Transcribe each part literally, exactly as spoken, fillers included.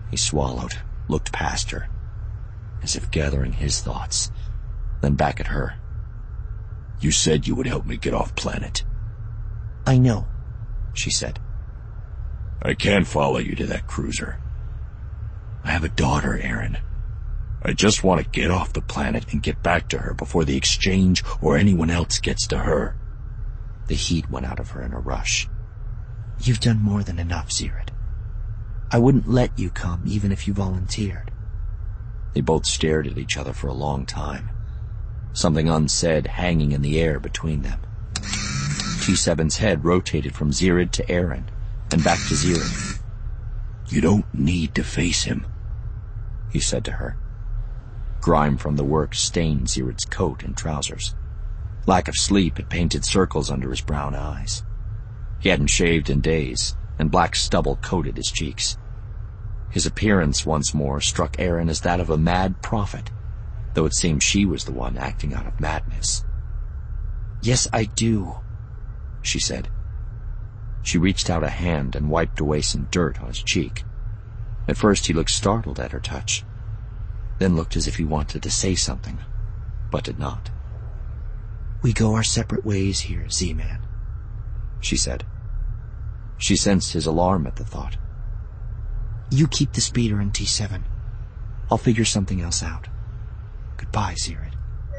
He swallowed, looked past her, as if gathering his thoughts, then back at her. You said you would help me get off planet. I know, she said. I can't follow you to that cruiser. I have a daughter, Aaron. I just want to get off the planet and get back to her before the exchange or anyone else gets to her. The heat went out of her in a rush. You've done more than enough, Zirid. I wouldn't let you come even if you volunteered. They both stared at each other for a long time, something unsaid hanging in the air between them. T seven's head rotated from Zirid to Aaron, and back to Zirid. You don't need to face him, he said to her. Grime from the work stained Zirid's coat and trousers. Lack of sleep had painted circles under his brown eyes. He hadn't shaved in days, and black stubble coated his cheeks. His appearance once more struck Aaron as that of a mad prophet, though it seemed she was the one acting out of madness. Yes, I do, she said. She reached out a hand and wiped away some dirt on his cheek. At first he looked startled at her touch, then looked as if he wanted to say something, but did not. We go our separate ways here, Z-Man, she said. She sensed his alarm at the thought. You keep the speeder in T seven. I'll figure something else out. Goodbye, Zirid.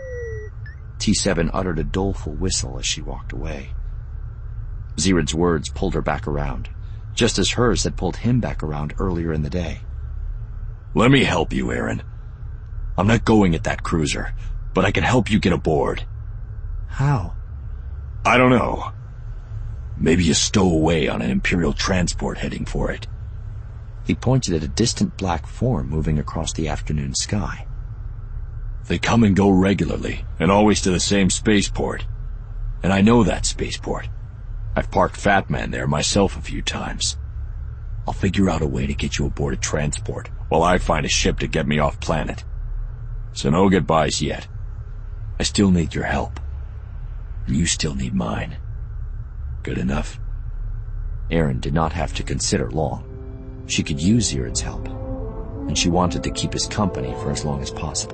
T seven uttered a doleful whistle as she walked away. Zirid's words pulled her back around, just as hers had pulled him back around earlier in the day. Let me help you, Aaron. I'm not going at that cruiser, but I can help you get aboard. How? I don't know. Maybe you stow away on an Imperial transport heading for it. He pointed at a distant black form moving across the afternoon sky. They come and go regularly, and always to the same spaceport. And I know that spaceport. I've parked Fat Man there myself a few times. I'll figure out a way to get you aboard a transport, while I find a ship to get me off planet. So no goodbyes yet. I still need your help. And you still need mine. Good enough? Aaron did not have to consider long. She could use Zirid's help, and she wanted to keep his company for as long as possible.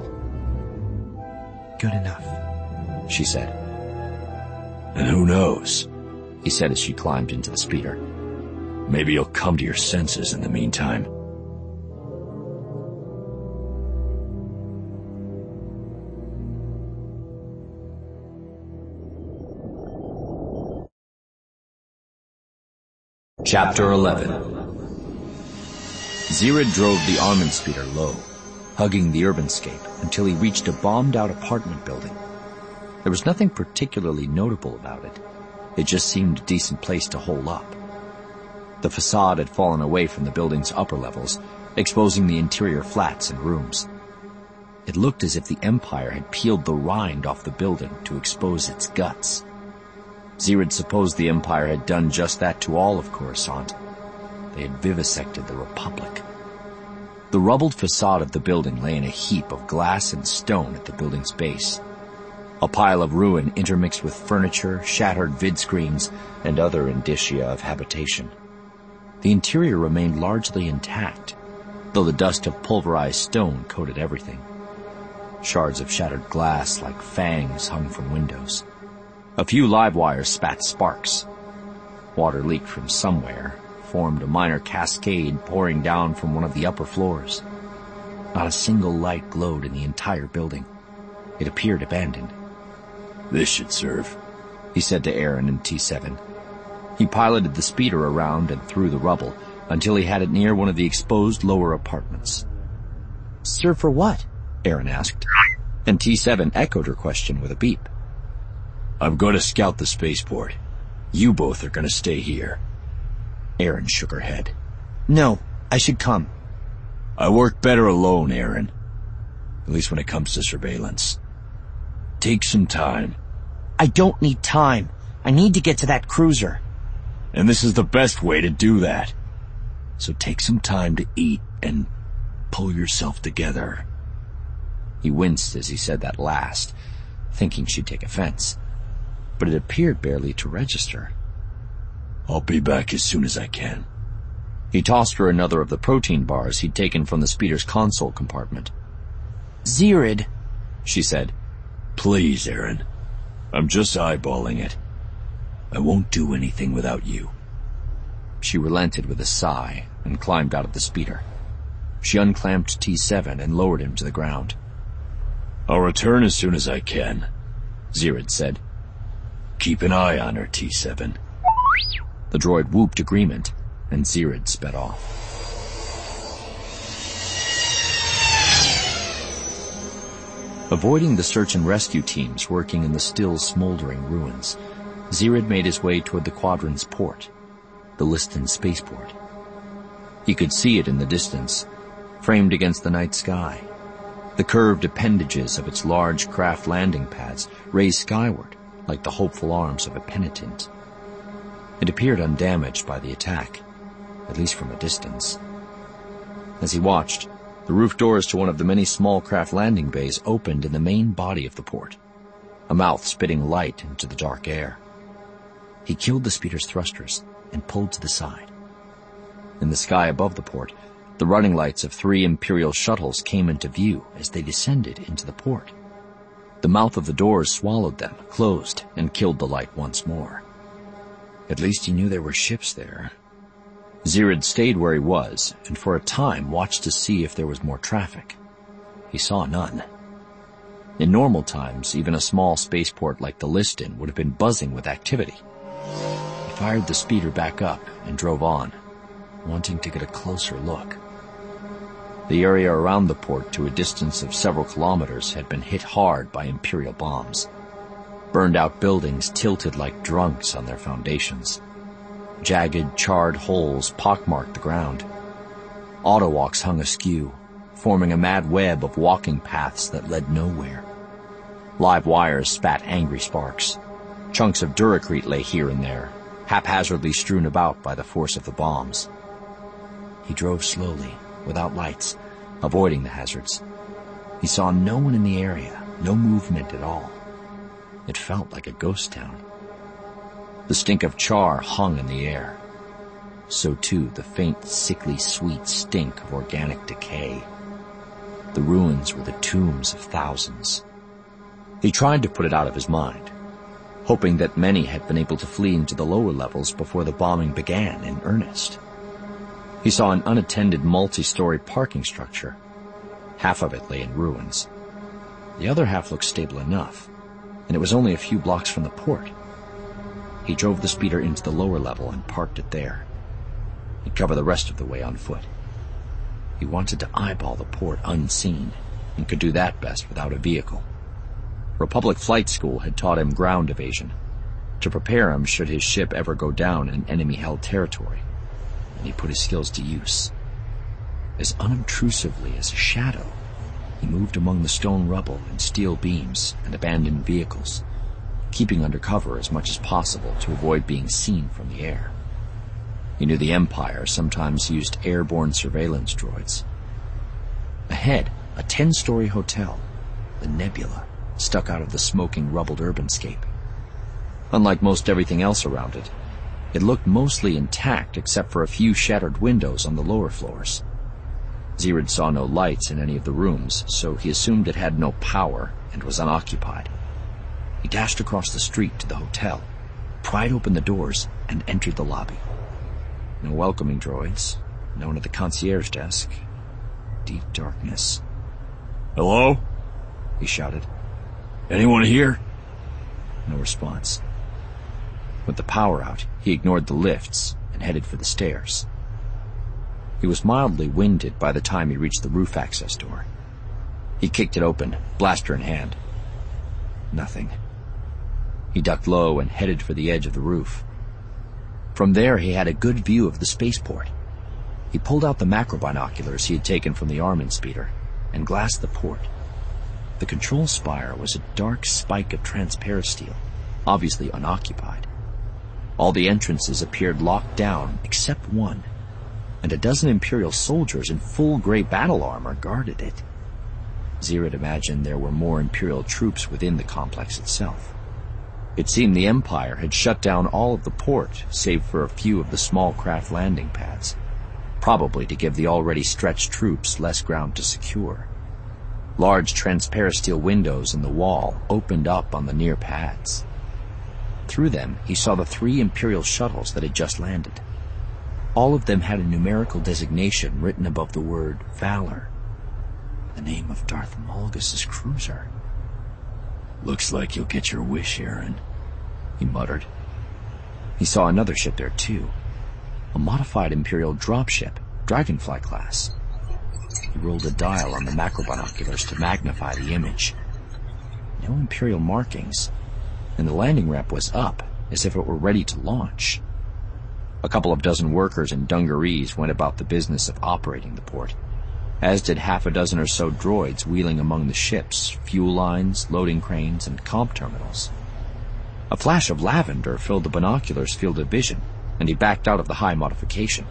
Good enough, she said. And who knows, he said as she climbed into the speeder. Maybe you'll come to your senses in the meantime. Chapter eleven. Zirid drove the Armand speeder low, hugging the urbanscape until he reached a bombed-out apartment building. There was nothing particularly notable about it. It just seemed a decent place to hole up. The facade had fallen away from the building's upper levels, exposing the interior flats and rooms. It looked as if the Empire had peeled the rind off the building to expose its guts. Zirid supposed the Empire had done just that to all of Coruscant. They had vivisected the Republic. The rubbled facade of the building lay in a heap of glass and stone at the building's base. A pile of ruin intermixed with furniture, shattered vid screens, and other indicia of habitation. The interior remained largely intact, though the dust of pulverized stone coated everything. Shards of shattered glass like fangs hung from windows. A few live wires spat sparks. Water leaked from somewhere, formed a minor cascade pouring down from one of the upper floors. Not a single light glowed in the entire building. It appeared abandoned. This should serve, he said to Aaron and T seven. He piloted the speeder around and through the rubble until he had it near one of the exposed lower apartments. Serve for what? Aaron asked, and T seven echoed her question with a beep. I'm going to scout the spaceport. You both are going to stay here. Aaron shook her head. No, I should come. I work better alone, Aaron. At least when it comes to surveillance. Take some time. I don't need time. I need to get to that cruiser. And this is the best way to do that. So take some time to eat and pull yourself together. He winced as he said that last, thinking she'd take offense. But it appeared barely to register. I'll be back as soon as I can. He tossed her another of the protein bars he'd taken from the speeder's console compartment. Zirid, she said. Please, Aaron. I'm just eyeballing it. I won't do anything without you. She relented with a sigh and climbed out of the speeder. She unclamped T seven and lowered him to the ground. I'll return as soon as I can, Zirid said. Keep an eye on her, T seven. The droid whooped agreement, and Zirid sped off. Avoiding the search and rescue teams working in the still smoldering ruins, Zirid made his way toward the Quadran's port, the Liston spaceport. He could see it in the distance, framed against the night sky. The curved appendages of its large craft landing pads raised skyward like the hopeful arms of a penitent. It appeared undamaged by the attack, at least from a distance. As he watched, the roof doors to one of the many small craft landing bays opened in the main body of the port, a mouth spitting light into the dark air. He killed the speeder's thrusters and pulled to the side. In the sky above the port, the running lights of three Imperial shuttles came into view as they descended into the port. The mouth of the doors swallowed them, closed, and killed the light once more. At least he knew there were ships there. Zirid stayed where he was, and for a time watched to see if there was more traffic. He saw none. In normal times, even a small spaceport like the Liston would have been buzzing with activity. He fired the speeder back up and drove on, wanting to get a closer look. The area around the port, to a distance of several kilometers, had been hit hard by Imperial bombs. Burned-out buildings tilted like drunks on their foundations. Jagged, charred holes pockmarked the ground. Autowalks hung askew, forming a mad web of walking paths that led nowhere. Live wires spat angry sparks. Chunks of duracrete lay here and there, haphazardly strewn about by the force of the bombs. He drove slowly, without lights, avoiding the hazards. He saw no one in the area, no movement at all. It felt like a ghost town. The stink of char hung in the air. So too the faint, sickly sweet stink of organic decay. The ruins were the tombs of thousands. He tried to put it out of his mind, hoping that many had been able to flee into the lower levels before the bombing began in earnest. He saw an unattended multi-story parking structure. Half of it lay in ruins. The other half looked stable enough, and it was only a few blocks from the port. He drove the speeder into the lower level and parked it there. He'd cover the rest of the way on foot. He wanted to eyeball the port unseen, and could do that best without a vehicle. Republic Flight School had taught him ground evasion, to prepare him should his ship ever go down in enemy-held territory, and he put his skills to use. As unobtrusively as a shadow, he moved among the stone rubble and steel beams and abandoned vehicles, keeping under cover as much as possible to avoid being seen from the air. He knew the Empire sometimes used airborne surveillance droids. Ahead, a ten-story hotel, the Nebula, stuck out of the smoking, rubbled urbanscape. Unlike most everything else around it, it looked mostly intact except for a few shattered windows on the lower floors. Zirid saw no lights in any of the rooms, so he assumed it had no power and was unoccupied. He dashed across the street to the hotel, pried open the doors, and entered the lobby. No welcoming droids, no one at the concierge desk. Deep darkness. Hello? He shouted. Anyone here? No response. With the power out, he ignored the lifts and headed for the stairs. He was mildly winded by the time he reached the roof access door. He kicked it open, blaster in hand. Nothing. He ducked low and headed for the edge of the roof. From there, he had a good view of the spaceport. He pulled out the macro binoculars he had taken from the Armin speeder and glassed the port. The control spire was a dark spike of transparent steel, obviously unoccupied. All the entrances appeared locked down except one, and a dozen Imperial soldiers in full gray battle armor guarded it. Zirid imagined there were more Imperial troops within the complex itself. It seemed the Empire had shut down all of the port, save for a few of the small craft landing pads. probably to give the already stretched troops less ground to secure. Large transparasteel windows in the wall opened up on the near pads. Through them, he saw the three Imperial shuttles that had just landed. All of them had a numerical designation written above the word Valor, the name of Darth Malgus's cruiser. Looks like you'll get your wish, Aaron, he muttered. He saw another ship there, too. A modified Imperial dropship, Dragonfly class. He rolled a dial on the macrobinoculars to magnify the image. No Imperial markings, and the landing ramp was up, as if it were ready to launch. A couple of dozen workers in dungarees went about the business of operating the port, as did half a dozen or so droids wheeling among the ships, fuel lines, loading cranes, and comp terminals. A flash of lavender filled the binoculars' field of vision, and he backed out of the high modification.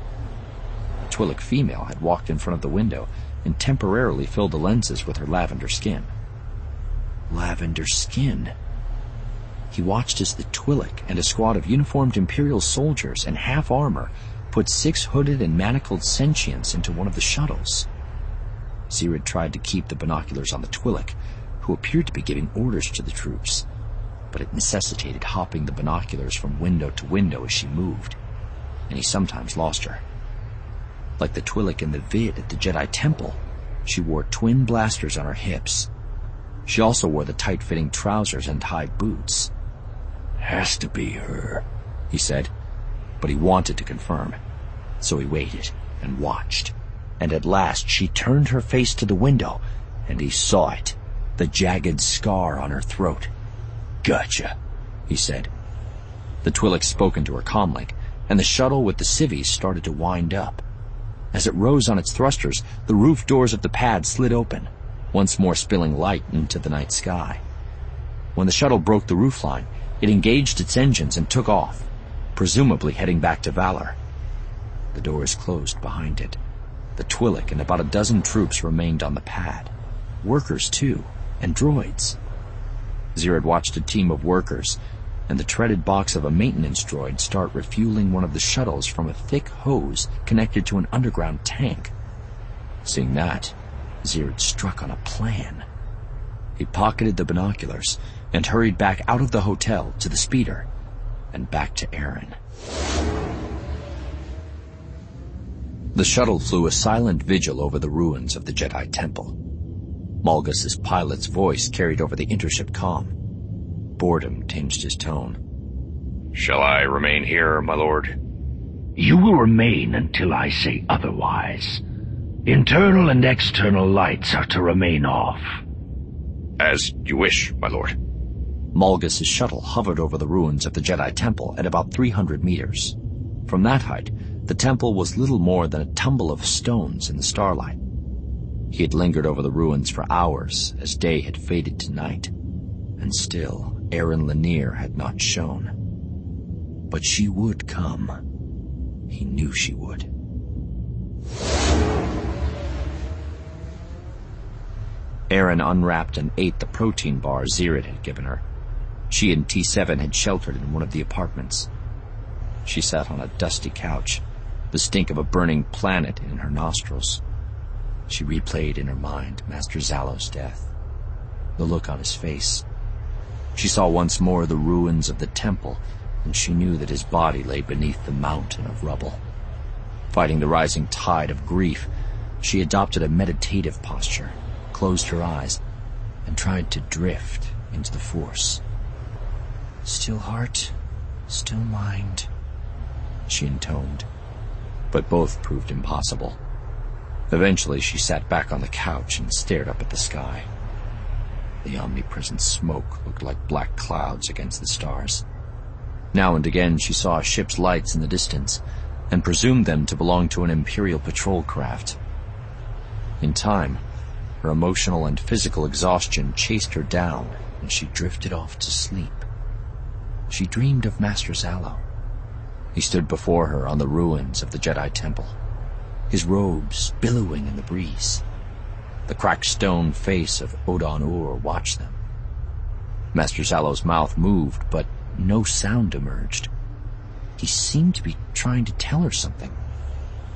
A Twi'lek female had walked in front of the window and temporarily filled the lenses with her lavender skin. Lavender skin. He watched as the Twi'lek and a squad of uniformed Imperial soldiers in half armor put six hooded and manacled sentients into one of the shuttles. Zirad tried to keep the binoculars on the Twi'lek, who appeared to be giving orders to the troops, but it necessitated hopping the binoculars from window to window as she moved, and he sometimes lost her. Like the Twi'lek in the vid at the Jedi Temple, she wore twin blasters on her hips. She also wore the tight-fitting trousers and high boots. Has to be her, he said, but he wanted to confirm. So he waited and watched, and at last she turned her face to the window, and he saw it, the jagged scar on her throat. Gotcha, he said. The Twi'lek spoke into her comlink, and the shuttle with the civvies started to wind up. As it rose on its thrusters, the roof doors of the pad slid open, once more spilling light into the night sky. When the shuttle broke the roofline, it engaged its engines and took off, presumably heading back to Valor. The doors closed behind it. The Twi'lek and about a dozen troops remained on the pad. Workers, too, and droids. Zirad watched a team of workers and the treaded box of a maintenance droid start refueling one of the shuttles from a thick hose connected to an underground tank. Seeing that, Zirad struck on a plan. He pocketed the binoculars and hurried back out of the hotel to the speeder and back to Aaron. The shuttle flew a silent vigil over the ruins of the Jedi Temple. Malgus's pilot's voice carried over the intership comm. Boredom tinged his tone. Shall I remain here, my lord? You will remain until I say otherwise. Internal and external lights are to remain off. As you wish, my lord. Malgus's shuttle hovered over the ruins of the Jedi Temple at about three hundred meters. From that height, the temple was little more than a tumble of stones in the starlight. He had lingered over the ruins for hours as day had faded to night, and still Aaron Lanier had not shown. But she would come. He knew she would. Aaron unwrapped and ate the protein bar Zirad had given her. She and T seven had sheltered in one of the apartments. She sat on a dusty couch, the stink of a burning planet in her nostrils. She replayed in her mind Master Zallow's death, the look on his face. She saw once more the ruins of the temple, and she knew that his body lay beneath the mountain of rubble. Fighting the rising tide of grief, she adopted a meditative posture, closed her eyes, and tried to drift into the Force. Still heart, still mind, she intoned, but both proved impossible. Eventually she sat back on the couch and stared up at the sky. The omnipresent smoke looked like black clouds against the stars. Now and again she saw a ship's lights in the distance and presumed them to belong to an Imperial patrol craft. In time, her emotional and physical exhaustion chased her down and she drifted off to sleep. She dreamed of Master Zallow. He stood before her on the ruins of the Jedi Temple, his robes billowing in the breeze. The cracked stone face of Odan-Ur watched them. Master Zallow's mouth moved, but no sound emerged. He seemed to be trying to tell her something.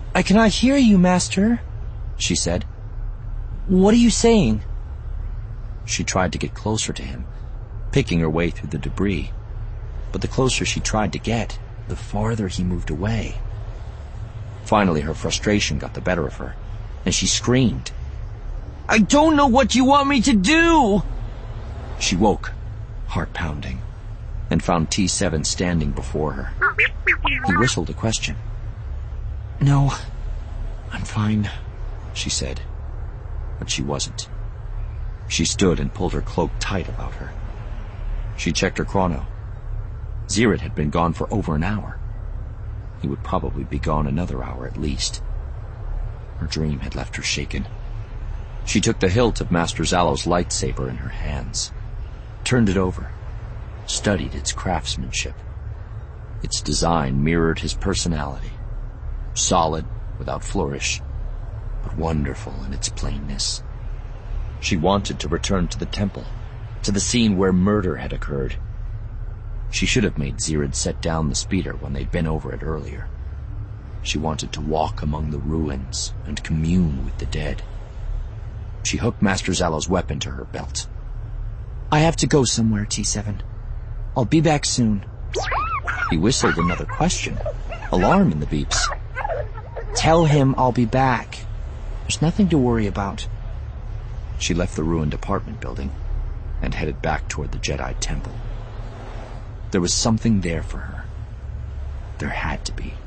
I cannot hear you, Master, she said. What are you saying? She tried to get closer to him, picking her way through the debris. But the closer she tried to get, the farther he moved away. Finally, her frustration got the better of her, and she screamed. I don't know what you want me to do! She woke, heart pounding, and found T seven standing before her. He whistled a question. No, I'm fine, she said. But she wasn't. She stood and pulled her cloak tight about her. She checked her chrono. Zirid had been gone for over an hour. He would probably be gone another hour at least. Her dream had left her shaken. She took the hilt of Master Zallow's lightsaber in her hands, turned it over, studied its craftsmanship. Its design mirrored his personality, solid without flourish, but wonderful in its plainness. She wanted to return to the temple, to the scene where murder had occurred. She should have made Zirid set down the speeder when they'd been over it earlier. She wanted to walk among the ruins and commune with the dead. She hooked Master Zallow's weapon to her belt. I have to go somewhere, T seven. I'll be back soon. He whistled another question, alarm in the beeps. Tell him I'll be back. There's nothing to worry about. She left the ruined apartment building and headed back toward the Jedi Temple. There was something there for her. There had to be.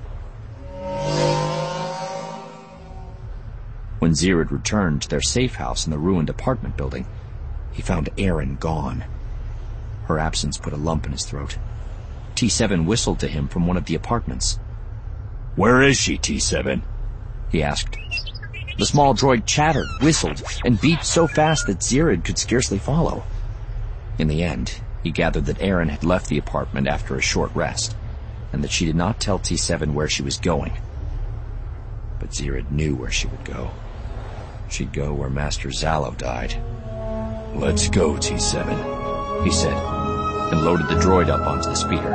When Zirid returned to their safe house in the ruined apartment building, he found Erin gone. Her absence put a lump in his throat. T seven whistled to him from one of the apartments. Where is she, T seven? He asked. The small droid chattered, whistled, and beeped so fast that Zirid could scarcely follow. In the end, he gathered that Erin had left the apartment after a short rest, and that she did not tell T seven where she was going. But Zirid knew where she would go. She'd go where Master Zallow died. Let's go, T seven, he said, and loaded the droid up onto the speeder.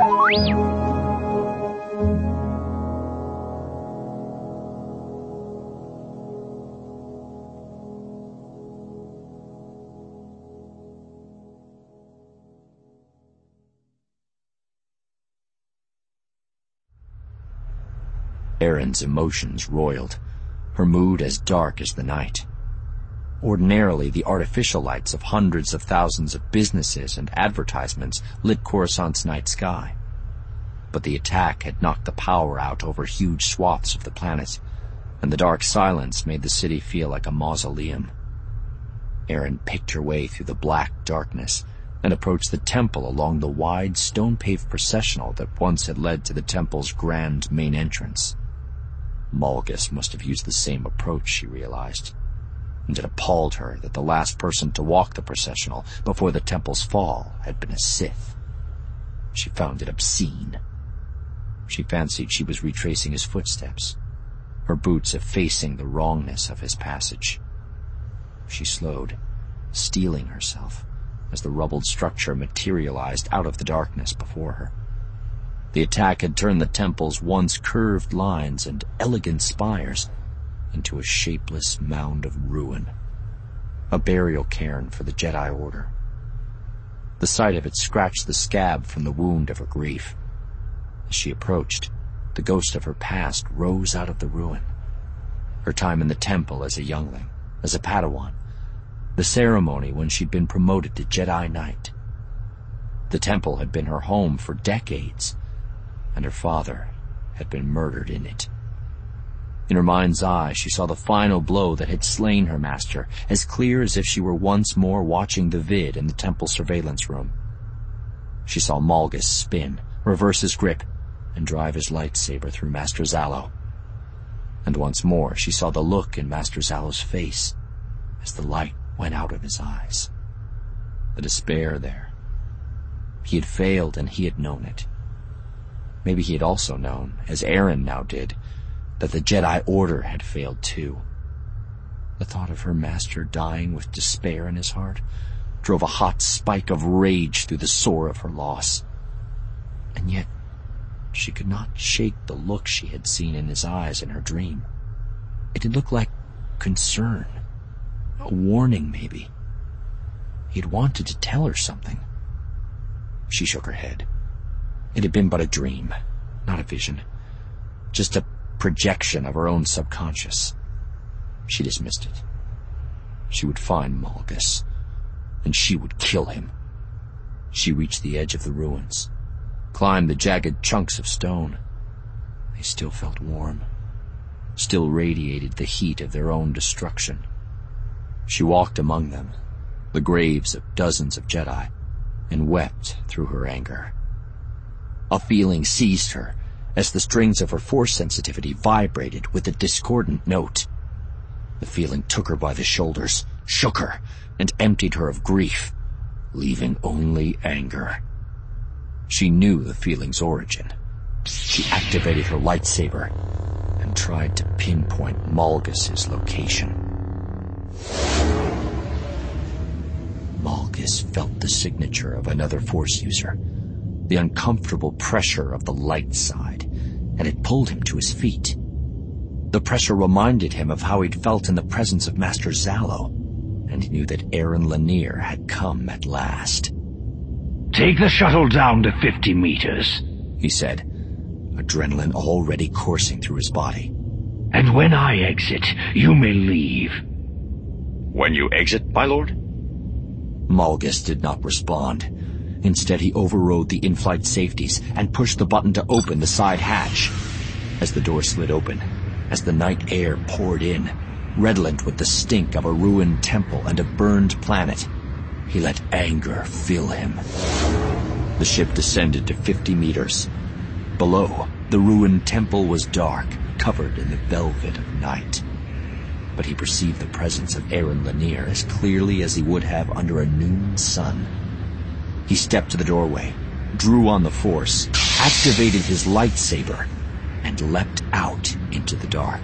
Erin's emotions roiled, her mood as dark as the night. Ordinarily, the artificial lights of hundreds of thousands of businesses and advertisements lit Coruscant's night sky. But the attack had knocked the power out over huge swaths of the planet, and the dark silence made the city feel like a mausoleum. Erin picked her way through the black darkness and approached the temple along the wide, stone-paved processional that once had led to the temple's grand main entrance. Malgus must have used the same approach, she realized, and it appalled her that the last person to walk the processional before the temple's fall had been a Sith. She found it obscene. She fancied she was retracing his footsteps, her boots effacing the wrongness of his passage. She slowed, steeling herself, as the rubbled structure materialized out of the darkness before her. The attack had turned the temple's once curved lines and elegant spires into a shapeless mound of ruin, a burial cairn for the Jedi Order. The sight of it scratched the scab from the wound of her grief. As she approached, the ghost of her past rose out of the ruin. Her time in the temple as a youngling, as a Padawan, the ceremony when she'd been promoted to Jedi Knight. The temple had been her home for decades, and her father had been murdered in it. In her mind's eye, she saw the final blow that had slain her master, as clear as if she were once more watching the vid in the temple surveillance room. She saw Malgus spin, reverse his grip, and drive his lightsaber through Master Zallow. And once more she saw the look in Master Zallow's face as the light went out of his eyes. The despair there. He had failed, and he had known it. Maybe he had also known, as Erin now did, that the Jedi Order had failed too. The thought of her master dying with despair in his heart drove a hot spike of rage through the sore of her loss. And yet she could not shake the look she had seen in his eyes in her dream. It had looked like concern. A warning, maybe. He had wanted to tell her something. She shook her head. It had been but a dream, not a vision. Just a projection of her own subconscious. She dismissed it. She would find Malgus, and she would kill him. She reached the edge of the ruins, climbed the jagged chunks of stone. They still felt warm, still radiated the heat of their own destruction. She walked among them, the graves of dozens of Jedi, and wept through her anger. A feeling seized her as the strings of her force sensitivity vibrated with a discordant note. The feeling took her by the shoulders, shook her, and emptied her of grief, leaving only anger. She knew the feeling's origin. She activated her lightsaber and tried to pinpoint Malgus's location. Malgus felt the signature of another Force user, the uncomfortable pressure of the light side, and it pulled him to his feet. The pressure reminded him of how he'd felt in the presence of Master Zalo, and he knew that Aaron Lanier had come at last. "Take the shuttle down to fifty meters, he said, adrenaline already coursing through his body. "And when I exit, you may leave." When you exit, my lord? Malgus did not respond. Instead, he overrode the in-flight safeties and pushed the button to open the side hatch. As the door slid open, as the night air poured in, redolent with the stink of a ruined temple and a burned planet, he let anger fill him. The ship descended to fifty meters. Below, the ruined temple was dark, covered in the velvet of night. But he perceived the presence of Aaron Lanier as clearly as he would have under a noon sun. He stepped to the doorway, drew on the Force, activated his lightsaber, and leapt out into the dark.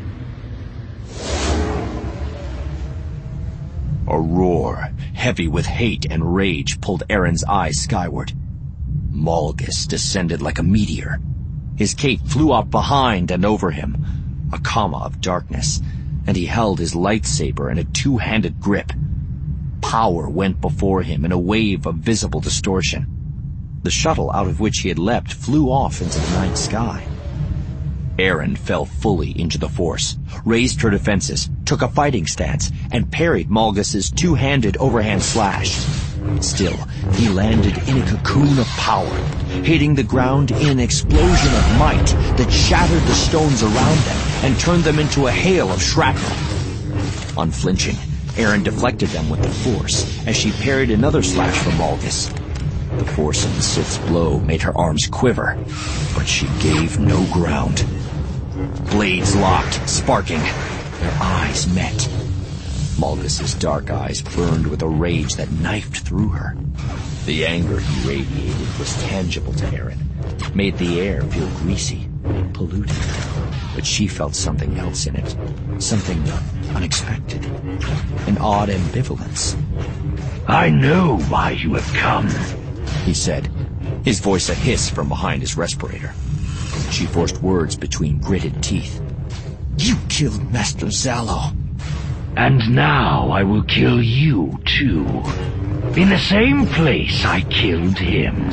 A roar, heavy with hate and rage, pulled Aaron's eyes skyward. Malgus descended like a meteor. His cape flew out behind and over him, a comma of darkness, and he held his lightsaber in a two-handed grip. Power went before him in a wave of visible distortion. The shuttle out of which he had leapt flew off into the night sky. Aaron fell fully into the Force, raised her defenses, took a fighting stance, and parried Malgus's two-handed overhand slash. Still, he landed in a cocoon of power, hitting the ground in an explosion of might that shattered the stones around them and turned them into a hail of shrapnel. Unflinching, Aaron deflected them with the Force as she parried another slash from Malgus. The force of the Sith's blow made her arms quiver, but she gave no ground. Blades locked, sparking. Their eyes met. Malgus's dark eyes burned with a rage that knifed through her. The anger he radiated was tangible to Aaron, made the air feel greasy, polluted. But she felt something else in it, something unexpected, an odd ambivalence. "I know why you have come," he said, his voice a hiss from behind his respirator. She forced words between gritted teeth. "You killed Master Zalo." "And now I will kill you, too. In the same place I killed him."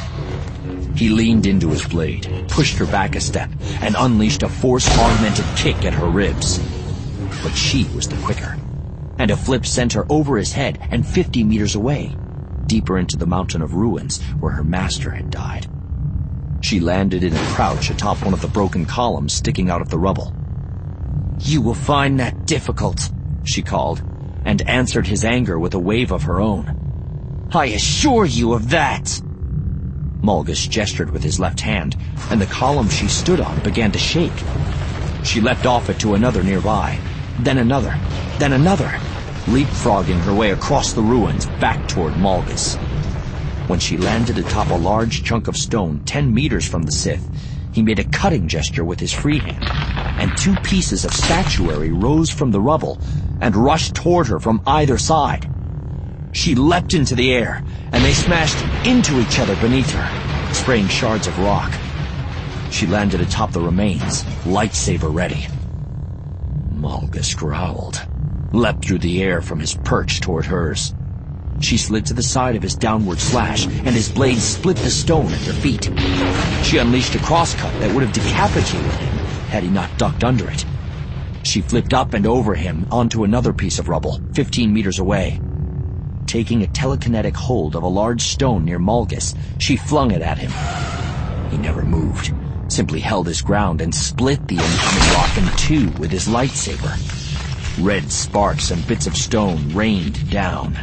He leaned into his blade, pushed her back a step, and unleashed a force-augmented kick at her ribs. But she was the quicker, and a flip sent her over his head and fifty meters away, deeper into the mountain of ruins where her master had died. She landed in a crouch atop one of the broken columns sticking out of the rubble. "You will find that difficult," she called, and answered his anger with a wave of her own. "I assure you of that." Malgus gestured with his left hand, and the column she stood on began to shake. She leapt off it to another nearby, then another, then another, leapfrogging her way across the ruins back toward Malgus. When she landed atop a large chunk of stone ten meters from the Sith, he made a cutting gesture with his free hand, and two pieces of statuary rose from the rubble and rushed toward her from either side. She leapt into the air, and they smashed into each other beneath her, spraying shards of rock. She landed atop the remains, lightsaber ready. Malgus growled, leapt through the air from his perch toward hers. She slid to the side of his downward slash, and his blade split the stone at her feet. She unleashed a crosscut that would have decapitated him had he not ducked under it. She flipped up and over him onto another piece of rubble, fifteen meters away. Taking a telekinetic hold of a large stone near Malgus, she flung it at him. He never moved, simply held his ground and split the incoming rock in two with his lightsaber. Red sparks and bits of stone rained down.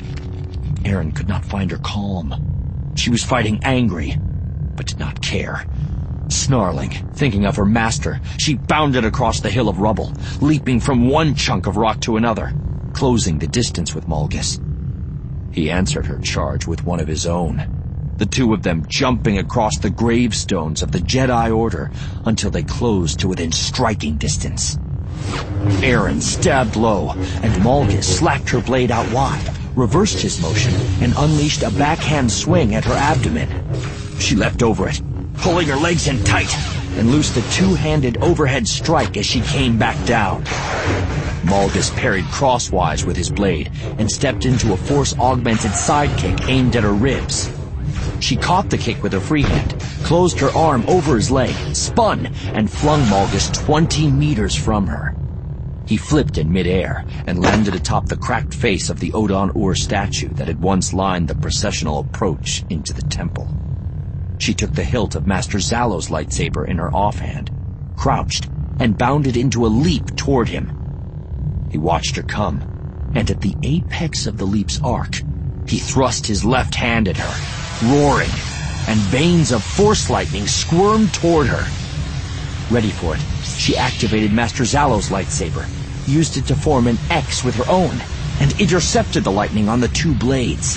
Aeryn could not find her calm. She was fighting angry, but did not care. Snarling, thinking of her master, she bounded across the hill of rubble, leaping from one chunk of rock to another, closing the distance with Malgus. He answered her charge with one of his own, the two of them jumping across the gravestones of the Jedi Order until they closed to within striking distance. Aeryn stabbed low, and Malgus slapped her blade out wide, reversed his motion, and unleashed a backhand swing at her abdomen. She leapt over it, pulling her legs in tight, and loosed a two-handed overhead strike as she came back down. Malgus parried crosswise with his blade and stepped into a force-augmented sidekick aimed at her ribs. She caught the kick with her free hand, closed her arm over his leg, spun, and flung Malgus twenty meters from her. He flipped in midair and landed atop the cracked face of the Odon-Ur statue that had once lined the processional approach into the temple. She took the hilt of Master Zallow's lightsaber in her offhand, crouched, and bounded into a leap toward him. He watched her come, and at the apex of the leap's arc, he thrust his left hand at her, roaring, and veins of force lightning squirmed toward her. Ready for it, she activated Master Zallow's lightsaber, used it to form an X with her own, and intercepted the lightning on the two blades.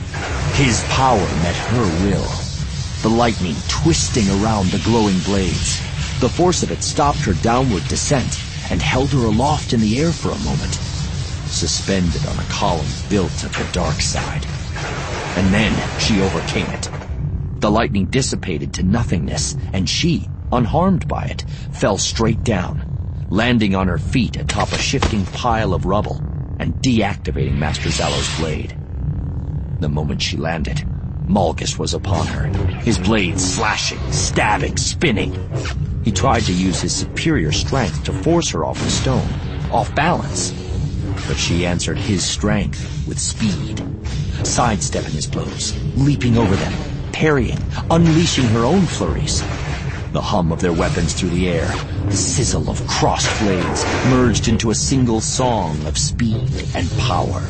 His power met her will, the lightning twisting around the glowing blades. The force of it stopped her downward descent and held her aloft in the air for a moment, suspended on a column built of the dark side. And then she overcame it. The lightning dissipated to nothingness, and she, unharmed by it, fell straight down, landing on her feet atop a shifting pile of rubble and deactivating Master Zallow's blade. The moment she landed, Malgus was upon her, his blade slashing, stabbing, spinning. He tried to use his superior strength to force her off the stone, off balance, but she answered his strength with speed, sidestepping his blows, leaping over them, parrying, unleashing her own flurries. The hum of their weapons through the air, the sizzle of crossed blades, merged into a single song of speed and power.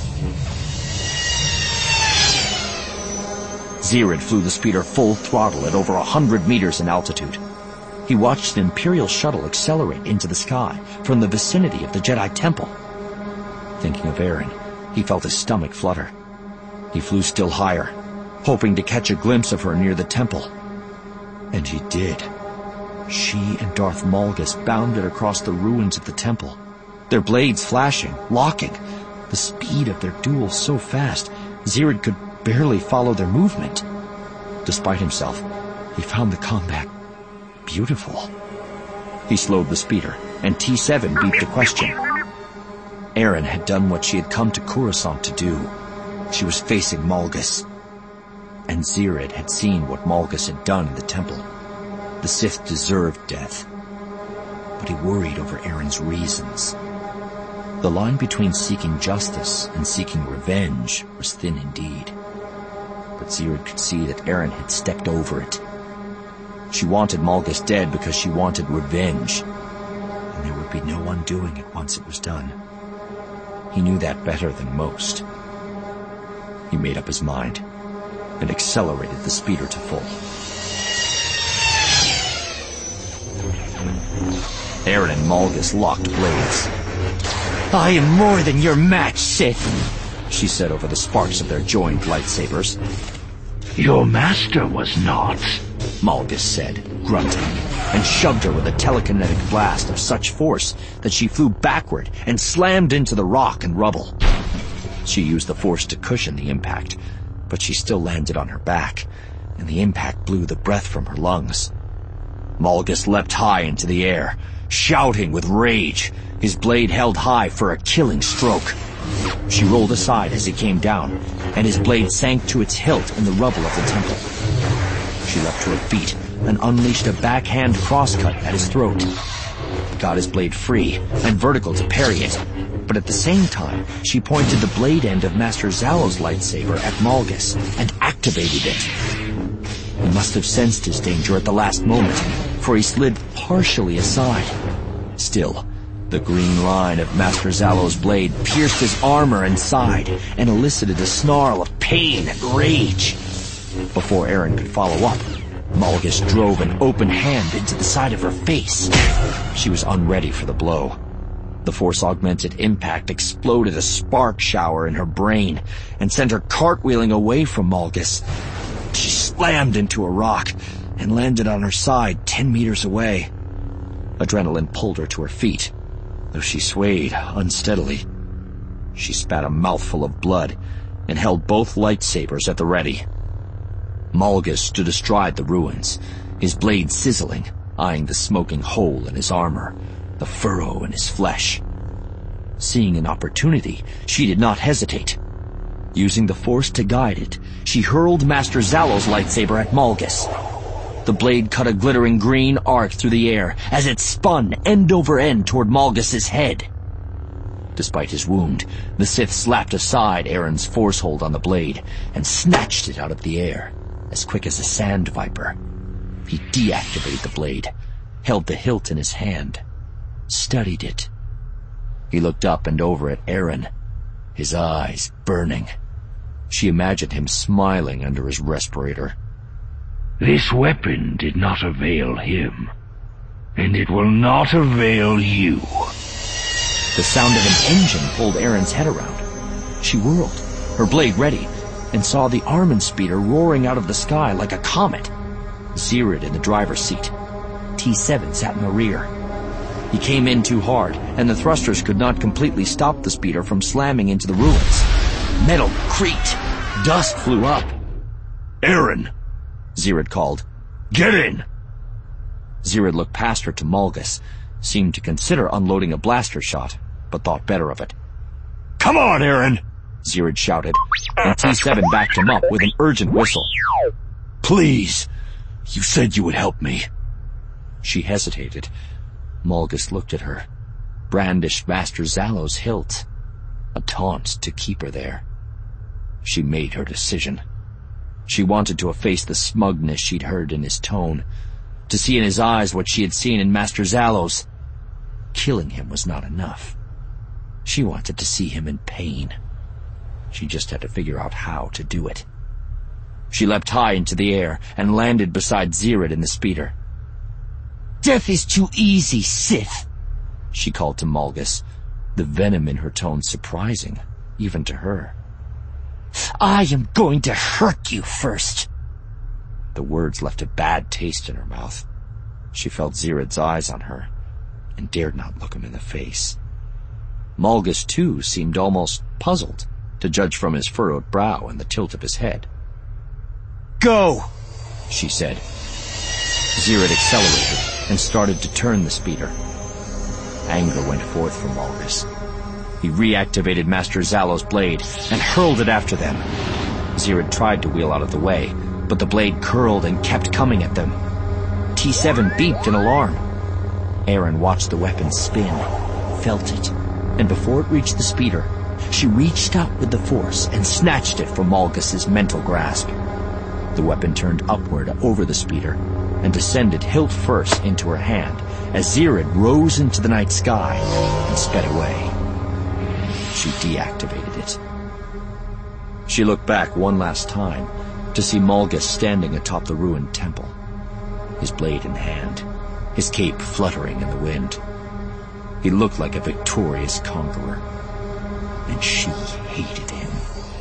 Zirid flew the speeder full throttle at over a hundred meters in altitude. He watched the Imperial shuttle accelerate into the sky from the vicinity of the Jedi Temple. Thinking of Aeryn, he felt his stomach flutter. He flew still higher, hoping to catch a glimpse of her near the temple. And he did. She and Darth Malgus bounded across the ruins of the temple, their blades flashing, locking, the speed of their duel so fast, Zirid could barely follow their movement. Despite himself, he found the combat beautiful. He slowed the speeder, and T seven beeped a question. Aeryn had done what she had come to Coruscant to do. She was facing Malgus. And Zirid had seen what Malgus had done in the temple. The Sith deserved death. But he worried over Aeryn's reasons. The line between seeking justice and seeking revenge was thin indeed. But Zirid could see that Aeryn had stepped over it. She wanted Malgus dead because she wanted revenge, and there would be no undoing it once it was done. He knew that better than most. He made up his mind and accelerated the speeder to full. Aeryn and Malgus locked blades. "I am more than your match, Sith," she said over the sparks of their joined lightsabers. "Your master was not," Malgus said, grunting, and shoved her with a telekinetic blast of such force that she flew backward and slammed into the rock and rubble. She used the force to cushion the impact, but she still landed on her back, and the impact blew the breath from her lungs. Malgus leapt high into the air, shouting with rage, his blade held high for a killing stroke. She rolled aside as he came down, and his blade sank to its hilt in the rubble of the temple. She leapt to her feet and unleashed a backhand crosscut at his throat. He got his blade free and vertical to parry it, but at the same time, she pointed the blade end of Master Zallow's lightsaber at Malgus and activated it. He must have sensed his danger at the last moment, for he slid partially aside. Still, the green line of Master Zallow's blade pierced his armor and side and elicited a snarl of pain and rage. Before Erend could follow up, Malgus drove an open hand into the side of her face. She was unready for the blow. The Force-augmented impact exploded a spark shower in her brain and sent her cartwheeling away from Malgus. She slammed into a rock and landed on her side ten meters away. Adrenaline pulled her to her feet, though she swayed unsteadily. She spat a mouthful of blood and held both lightsabers at the ready. Malgus stood astride the ruins, his blade sizzling, eyeing the smoking hole in his armor, the furrow in his flesh. Seeing an opportunity, she did not hesitate. Using the Force to guide it, she hurled Master Zallow's lightsaber at Malgus. The blade cut a glittering green arc through the air as it spun end over end toward Malgus's head. Despite his wound, the Sith slapped aside Erend's Force hold on the blade and snatched it out of the air, as quick as a sand viper. He deactivated the blade, held the hilt in his hand, studied it. He looked up and over at Erend, his eyes burning. She imagined him smiling under his respirator. This weapon did not avail him, and it will not avail you. The sound of an engine pulled Erend's head around. She whirled, her blade ready, and saw the Armin speeder roaring out of the sky like a comet. Zirid in the driver's seat. T seven sat in the rear. He came in too hard, and the thrusters could not completely stop the speeder from slamming into the ruins. Metal creaked. Dust flew up. Erend, Zirid called. get in! Zirid looked past her to Malgus, seemed to consider unloading a blaster shot, but thought better of it. Come on, Erend! Zirid shouted, and T seven backed him up with an urgent whistle. Please, you said you would help me. She hesitated. Malgus looked at her, brandished Master Zallow's hilt, a taunt to keep her there. She made her decision. She wanted to efface the smugness she'd heard in his tone, to see in his eyes what she had seen in Master Zallow's. Killing him was not enough. She wanted to see him in pain. She just had to figure out how to do it. She leapt high into the air and landed beside Zirid in the speeder. Death is too easy, Sith, she called to Malgus, the venom in her tone surprising, even to her. I am going to hurt you first. The words left a bad taste in her mouth. She felt Zirid's eyes on her, and dared not look him in the face. Malgus, too, seemed almost puzzled, to judge from his furrowed brow and the tilt of his head. Go, she said. Zirid accelerated and started to turn the speeder. Anger went forth from Malgus. He reactivated Master Zallow's blade and hurled it after them. Zirid tried to wheel out of the way, but the blade curled and kept coming at them. T seven beeped in alarm. Erend watched the weapon spin, felt it, and before it reached the speeder, she reached out with the Force and snatched it from Malgus's mental grasp. The weapon turned upward over the speeder and descended hilt first into her hand as Zirid rose into the night sky and sped away. She deactivated it. She looked back one last time to see Malgus standing atop the ruined temple, his blade in hand, his cape fluttering in the wind. He looked like a victorious conqueror, and she hated him.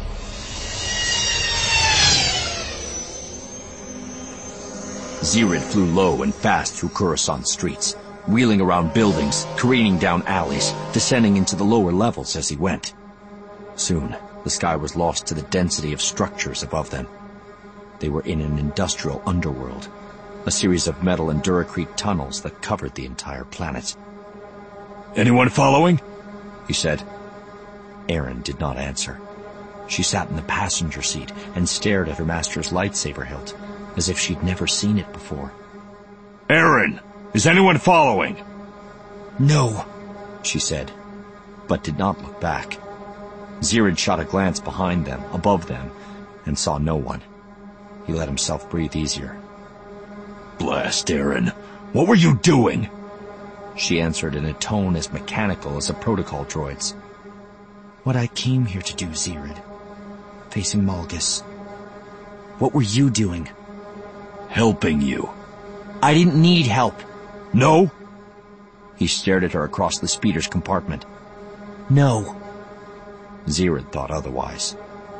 Zirid flew low and fast through Coruscant streets, wheeling around buildings, careening down alleys, descending into the lower levels as he went. Soon, the sky was lost to the density of structures above them. They were in an industrial underworld, a series of metal endurocrete tunnels that covered the entire planet. Anyone following? He said. Erin did not answer. She sat in the passenger seat and stared at her master's lightsaber hilt, as if she'd never seen it before. Erin, is anyone following? No, she said, but did not look back. Zirid shot a glance behind them, above them, and saw no one. He let himself breathe easier. Blast, Erin. What were you doing? She answered in a tone as mechanical as a protocol droid's. What I came here to do, Zirid. Facing Malgus. What were you doing? Helping you. I didn't need help. No? He stared at her across the speeder's compartment. No. Zirid thought otherwise.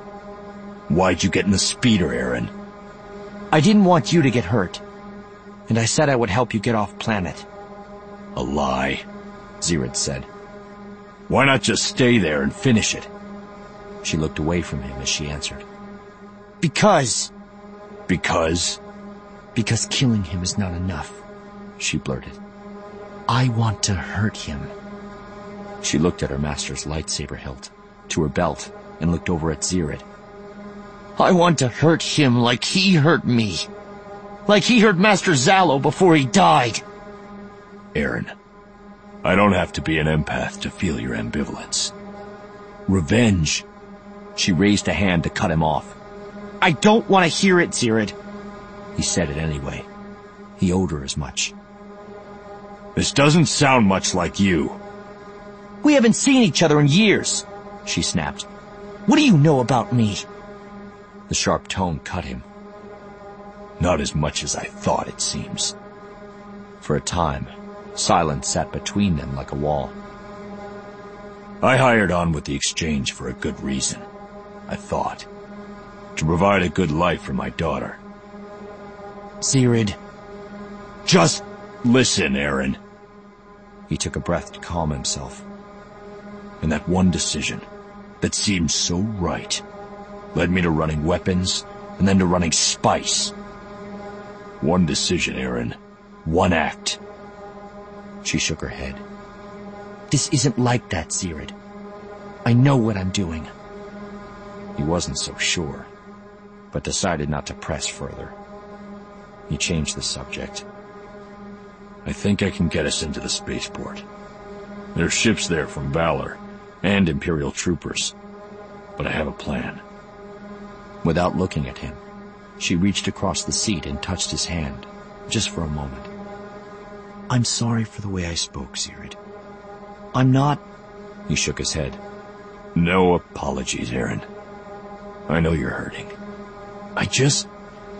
Why'd you get in the speeder, Erin? I didn't want you to get hurt. And I said I would help you get off planet. A lie, Zirid said. Why not just stay there and finish it? She looked away from him as she answered. Because... Because? Because killing him is not enough, she blurted. I want to hurt him. She looked at her master's lightsaber hilt, to her belt, and looked over at Zirid. I want to hurt him like he hurt me. Like he hurt Master Zalo before he died. Erin, I don't have to be an empath to feel your ambivalence. Revenge. She raised a hand to cut him off. I don't want to hear it, Zirid. He said it anyway. He owed her as much. This doesn't sound much like you. We haven't seen each other in years, she snapped. What do you know about me? The sharp tone cut him. Not as much as I thought, it seems. For a time, silence sat between them like a wall. I hired on with the exchange for a good reason, I thought. To provide a good life for my daughter. Zirid. Just listen, Erin. He took a breath to calm himself. And that one decision, that seemed so right, led me to running weapons, and then to running spice. One decision, Erin. One act. She shook her head. This isn't like that, Zirid. I know what I'm doing. He wasn't so sure, but decided not to press further. He changed the subject. I think I can get us into the spaceport. There are ships there from Valor, and Imperial troopers. But I have a plan. Without looking at him, she reached across the seat and touched his hand, just for a moment. I'm sorry for the way I spoke, Zirid. I'm not... He shook his head. No apologies, Erin. I know you're hurting. I just...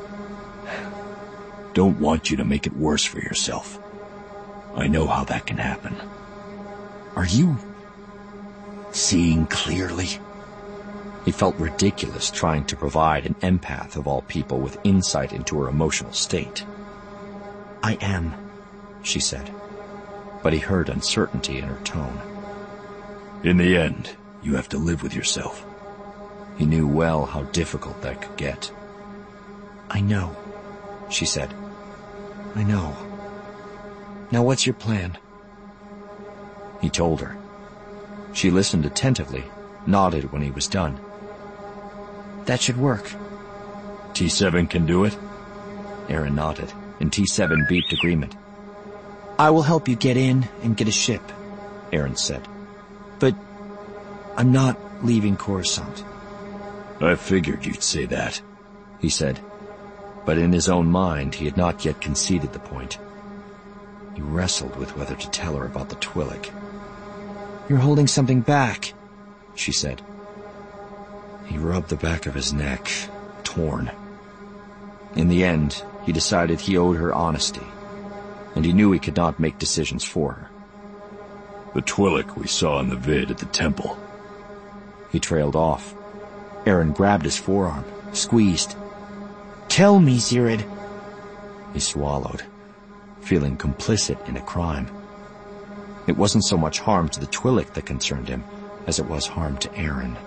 don't want you to make it worse for yourself. I know how that can happen. Are you... seeing clearly? He felt ridiculous trying to provide an empath of all people with insight into her emotional state. I am, she said, but he heard uncertainty in her tone. In the end, you have to live with yourself. He knew well how difficult that could get. I know, she said. I know. Now what's your plan? He told her. She listened attentively, nodded when he was done. That should work. T seven can do it? Erin nodded, and T seven beeped agreement. I will help you get in and get a ship, Erin said. But I'm not leaving Coruscant. I figured you'd say that, he said. But in his own mind, he had not yet conceded the point. He wrestled with whether to tell her about the Twi'lek. You're holding something back, she said. He rubbed the back of his neck, torn. In the end, he decided he owed her honesty, and he knew he could not make decisions for her. The Twi'lek we saw in the vid at the temple. He trailed off. Erin grabbed his forearm, squeezed. Tell me, Zirid. He swallowed, feeling complicit in a crime. It wasn't so much harm to the Twi'lek that concerned him, as it was harm to Erin.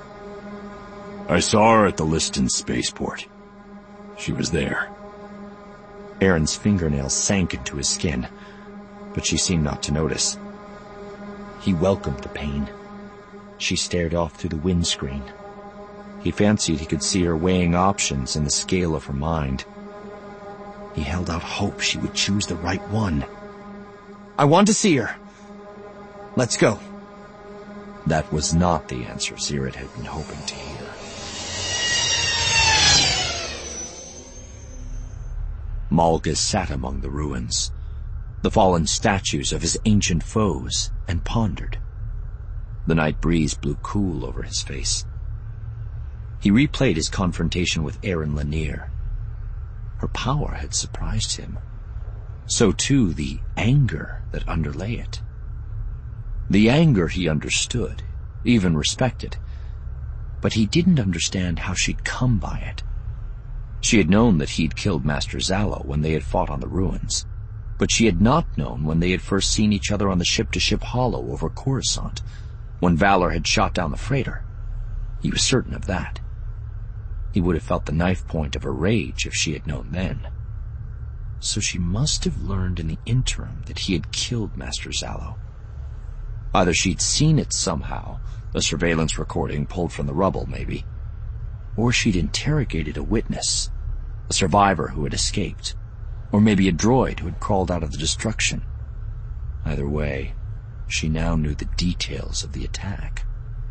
I saw her at the Liston spaceport. She was there. Erin's fingernails sank into his skin, but she seemed not to notice. He welcomed the pain. She stared off through the windscreen. He fancied he could see her weighing options in the scale of her mind. He held out hope she would choose the right one. "I want to see her. Let's go." That was not the answer Zirid had been hoping to hear. Malgus sat among the ruins, the fallen statues of his ancient foes, and pondered. The night breeze blew cool over his face. He replayed his confrontation with Erin Lanier. Her power had surprised him. So too the anger that underlay it. The anger he understood, even respected, but he didn't understand how she'd come by it. She had known that he'd killed Master Zallo when they had fought on the ruins, but she had not known when they had first seen each other on the ship-to-ship hollow over Coruscant, when Valor had shot down the freighter. He was certain of that. He would have felt the knife point of her rage if she had known then. So she must have learned in the interim that he had killed Master Zallo. Either she'd seen it somehow, a surveillance recording pulled from the rubble maybe, or she'd interrogated a witness, a survivor who had escaped, or maybe a droid who had crawled out of the destruction. Either way, she now knew the details of the attack.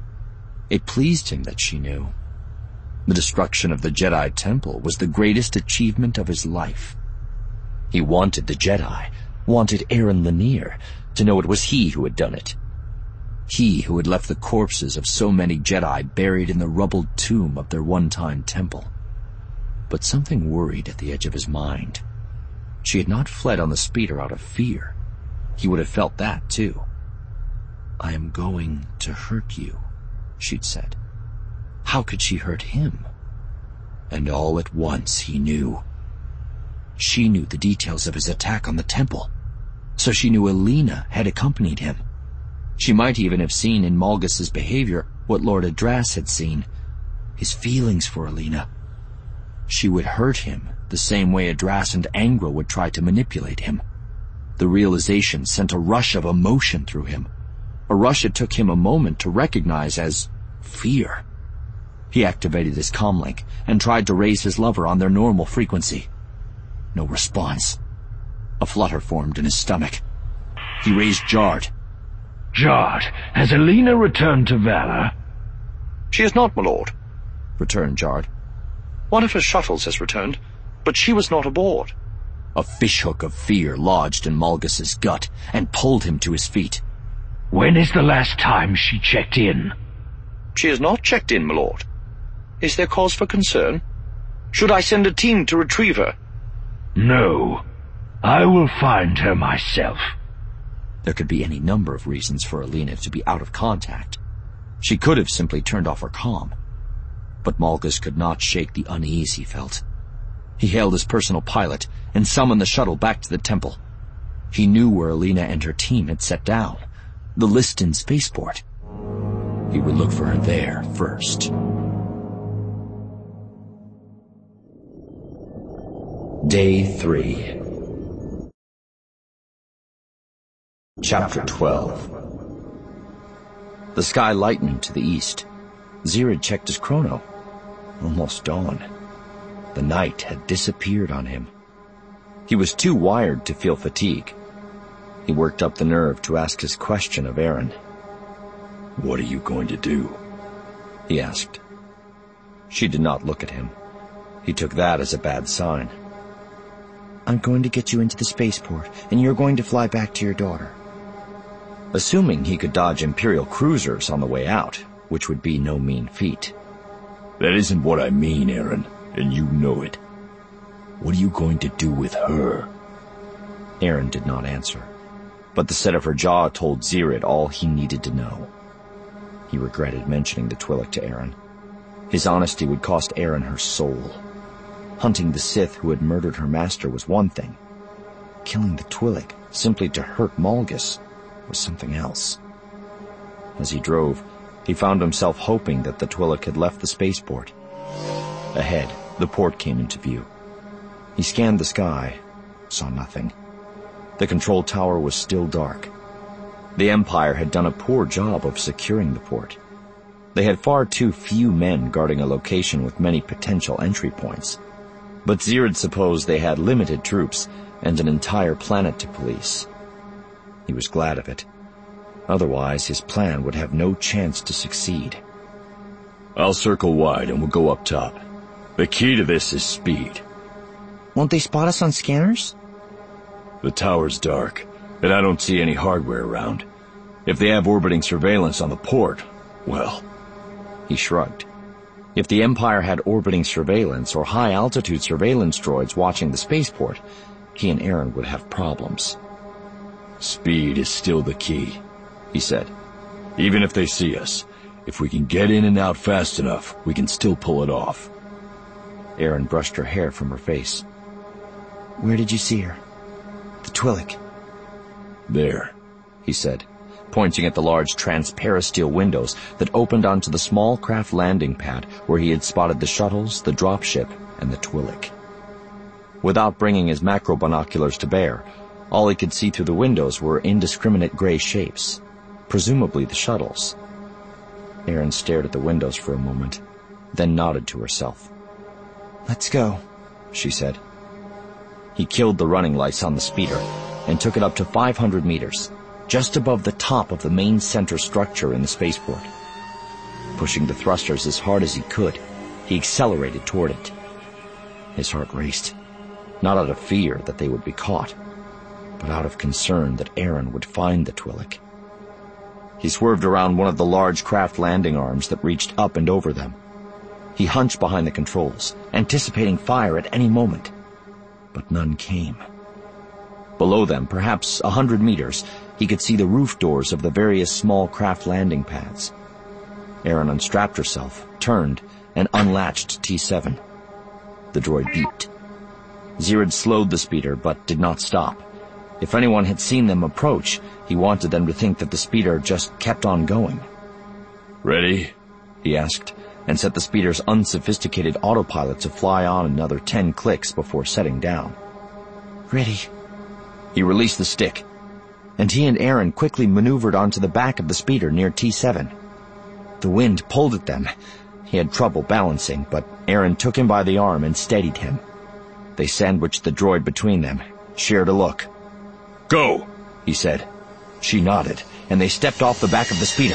It pleased him that she knew. The destruction of the Jedi Temple was the greatest achievement of his life. He wanted the Jedi, wanted Erin Lanier, to know it was he who had done it. He who had left the corpses of so many Jedi buried in the rubbled tomb of their one-time temple. But something worried at the edge of his mind. She had not fled on the speeder out of fear. He would have felt that, too. "I am going to hurt you," she'd said. How could she hurt him? And all at once he knew. She knew the details of his attack on the temple, so she knew Alina had accompanied him. She might even have seen in Malgus's behavior what Lord Adras had seen, his feelings for Alina. She would hurt him the same way Adras and Angra would try to manipulate him. The realization sent a rush of emotion through him, a rush it took him a moment to recognize as fear. He activated his comlink and tried to raise his lover on their normal frequency. No response. A flutter formed in his stomach. He raised Jard. "Jard, has Alina returned to Valor?" "She is not, my lord," returned Jard. "One of her shuttles has returned, but she was not aboard." A fishhook of fear lodged in Malgus's gut and pulled him to his feet. "When is the last time she checked in?" "She has not checked in, my lord. Is there cause for concern? Should I send a team to retrieve her?" "No. I will find her myself." There could be any number of reasons for Alina to be out of contact. She could have simply turned off her comm. But Malgus could not shake the unease he felt. He hailed his personal pilot and summoned the shuttle back to the temple. He knew where Alina and her team had set down, the Liston spaceport. He would look for her there first. Day three. Chapter twelve. The sky lightened to the east. Zirid checked his chrono. Almost dawn. The night had disappeared on him. He was too wired to feel fatigue. He worked up the nerve to ask his question of Erin. "What are you going to do?" he asked. She did not look at him. He took that as a bad sign. "I'm going to get you into the spaceport, and you're going to fly back to your daughter." Assuming he could dodge Imperial cruisers on the way out, which would be no mean feat. "That isn't what I mean, Erin, and you know it. What are you going to do with her?" Erin did not answer, but the set of her jaw told Zirid all he needed to know. He regretted mentioning the Twi'lek to Erin. His honesty would cost Erin her soul. Hunting the Sith who had murdered her master was one thing. Killing the Twi'lek simply to hurt Malgus was something else. As he drove, he found himself hoping that the Twi'lek had left the spaceport. Ahead, the port came into view. He scanned the sky, saw nothing. The control tower was still dark. The Empire had done a poor job of securing the port. They had far too few men guarding a location with many potential entry points. But Zirid supposed they had limited troops and an entire planet to police. He was glad of it. Otherwise, his plan would have no chance to succeed. I'll circle wide and we'll go up top. The key to this is speed. Won't they spot us on scanners? The tower's dark, and I don't see any hardware around. If they have orbiting surveillance on the port, well... He shrugged. If the Empire had orbiting surveillance or high-altitude surveillance droids watching the spaceport, he and Aaron would have problems. Speed is still the key, he said. Even if they see us, if we can get in and out fast enough, we can still pull it off. Aaron brushed her hair from her face. Where did you see her? The Twi'lek. There, he said, pointing at the large transparasteel windows that opened onto the small craft landing pad where he had spotted the shuttles, the dropship, and the Twi'lek. Without bringing his macro binoculars to bear, all he could see through the windows were indiscriminate gray shapes, presumably the shuttles. Aaron stared at the windows for a moment, then nodded to herself. Let's go, she said. He killed the running lights on the speeder and took it up to five hundred meters, just above the top of the main center structure in the spaceport. Pushing the thrusters as hard as he could, he accelerated toward it. His heart raced, not out of fear that they would be caught, but out of concern that Aaron would find the Twi'lek. He swerved around one of the large craft landing arms that reached up and over them. He hunched behind the controls, anticipating fire at any moment, but none came. Below them, perhaps a hundred meters, he could see the roof doors of the various small craft landing pads. Aaron unstrapped herself, turned, and unlatched T seven. The droid beeped. Zirid slowed the speeder, but did not stop. If anyone had seen them approach, he wanted them to think that the speeder just kept on going. Ready? He asked, and set the speeder's unsophisticated autopilot to fly on another ten clicks before setting down. Ready. He released the stick, and he and Aaron quickly maneuvered onto the back of the speeder near T seven. The wind pulled at them. He had trouble balancing, but Aaron took him by the arm and steadied him. They sandwiched the droid between them, shared a look. Go, he said. She nodded, and they stepped off the back of the speeder.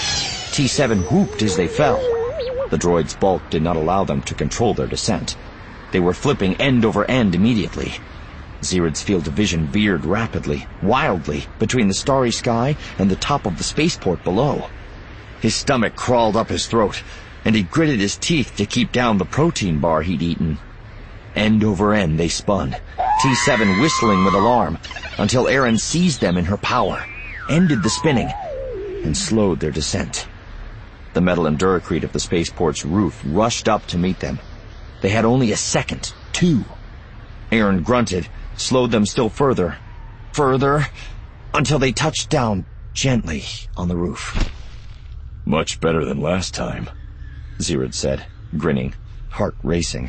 T seven whooped as they fell. The droid's bulk did not allow them to control their descent. They were flipping end over end immediately. Zirid's field of vision veered rapidly, wildly, between the starry sky and the top of the spaceport below. His stomach crawled up his throat, and he gritted his teeth to keep down the protein bar he'd eaten. End over end they spun, T seven whistling with alarm, until Aaron seized them in her power, ended the spinning, and slowed their descent. The metal endurocrete of the spaceport's roof rushed up to meet them. They had only a second, two. Aaron grunted, slowed them still further, further, until they touched down gently on the roof. Much better than last time, Zirid said, grinning, heart racing.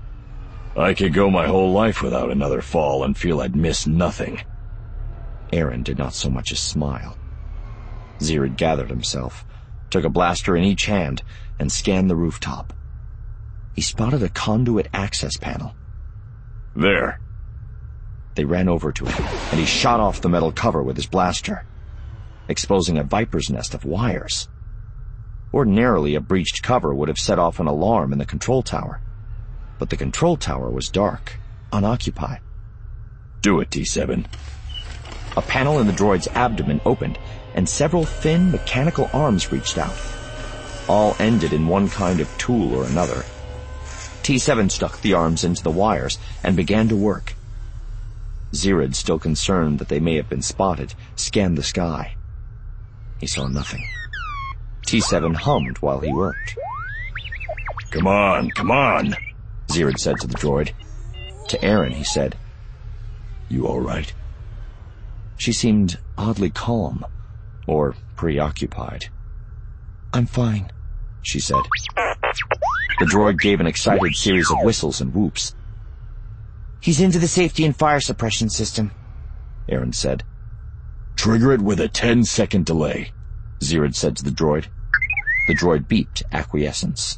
I could go my whole life without another fall and feel I'd miss nothing. Aaron did not so much as smile. Zirid gathered himself, took a blaster in each hand, and scanned the rooftop. He spotted a conduit access panel. There. They ran over to it, and he shot off the metal cover with his blaster, exposing a viper's nest of wires. Ordinarily, a breached cover would have set off an alarm in the control tower, but the control tower was dark, unoccupied. Do it, T seven. A panel in the droid's abdomen opened, and several thin mechanical arms reached out. All ended in one kind of tool or another. T seven stuck the arms into the wires and began to work. Zirid, still concerned that they may have been spotted, scanned the sky. He saw nothing. T seven hummed while he worked. Come on, come on, Zirid said to the droid. To Aaron, he said, You all right? She seemed oddly calm, or preoccupied. I'm fine, she said. The droid gave an excited series of whistles and whoops. He's into the safety and fire suppression system, Aaron said. Trigger it with a ten-second delay, Zirad said to the droid. The droid beeped acquiescence.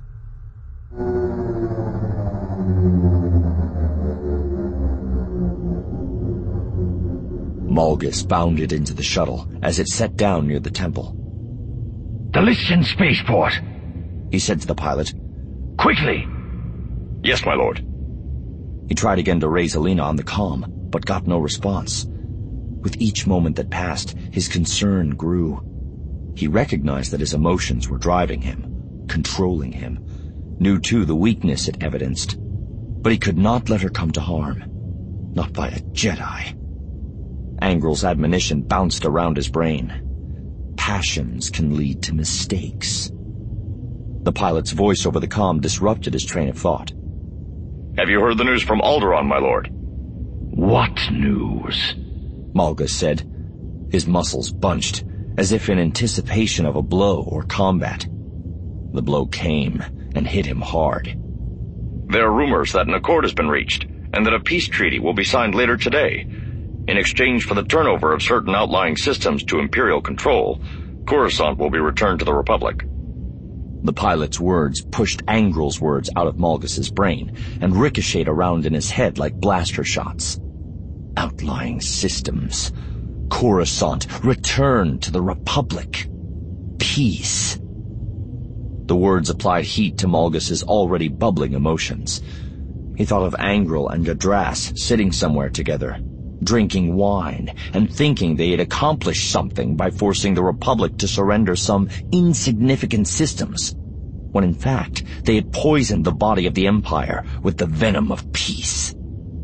Malgus bounded into the shuttle as it set down near the temple. The list's in spaceport, he said to the pilot. Quickly! Yes, my lord. He tried again to raise Alina on the comm, but got no response. With each moment that passed, his concern grew. He recognized that his emotions were driving him, controlling him, knew too the weakness it evidenced. But he could not let her come to harm. Not by a Jedi. Angrel's admonition bounced around his brain. Passions can lead to mistakes. The pilot's voice over the comm disrupted his train of thought. Have you heard the news from Alderaan, my lord? What news? Malgus said. His muscles bunched, as if in anticipation of a blow or combat. The blow came and hit him hard. There are rumors that an accord has been reached, and that a peace treaty will be signed later today. In exchange for the turnover of certain outlying systems to Imperial control, Coruscant will be returned to the Republic. The pilot's words pushed Angrel's words out of Malgus's brain and ricocheted around in his head like blaster shots. Outlying systems. Coruscant, return to the Republic. Peace. The words applied heat to Malgus's already bubbling emotions. He thought of Angrel and Yadras sitting somewhere together, drinking wine and thinking they had accomplished something by forcing the Republic to surrender some insignificant systems, when in fact they had poisoned the body of the Empire with the venom of peace.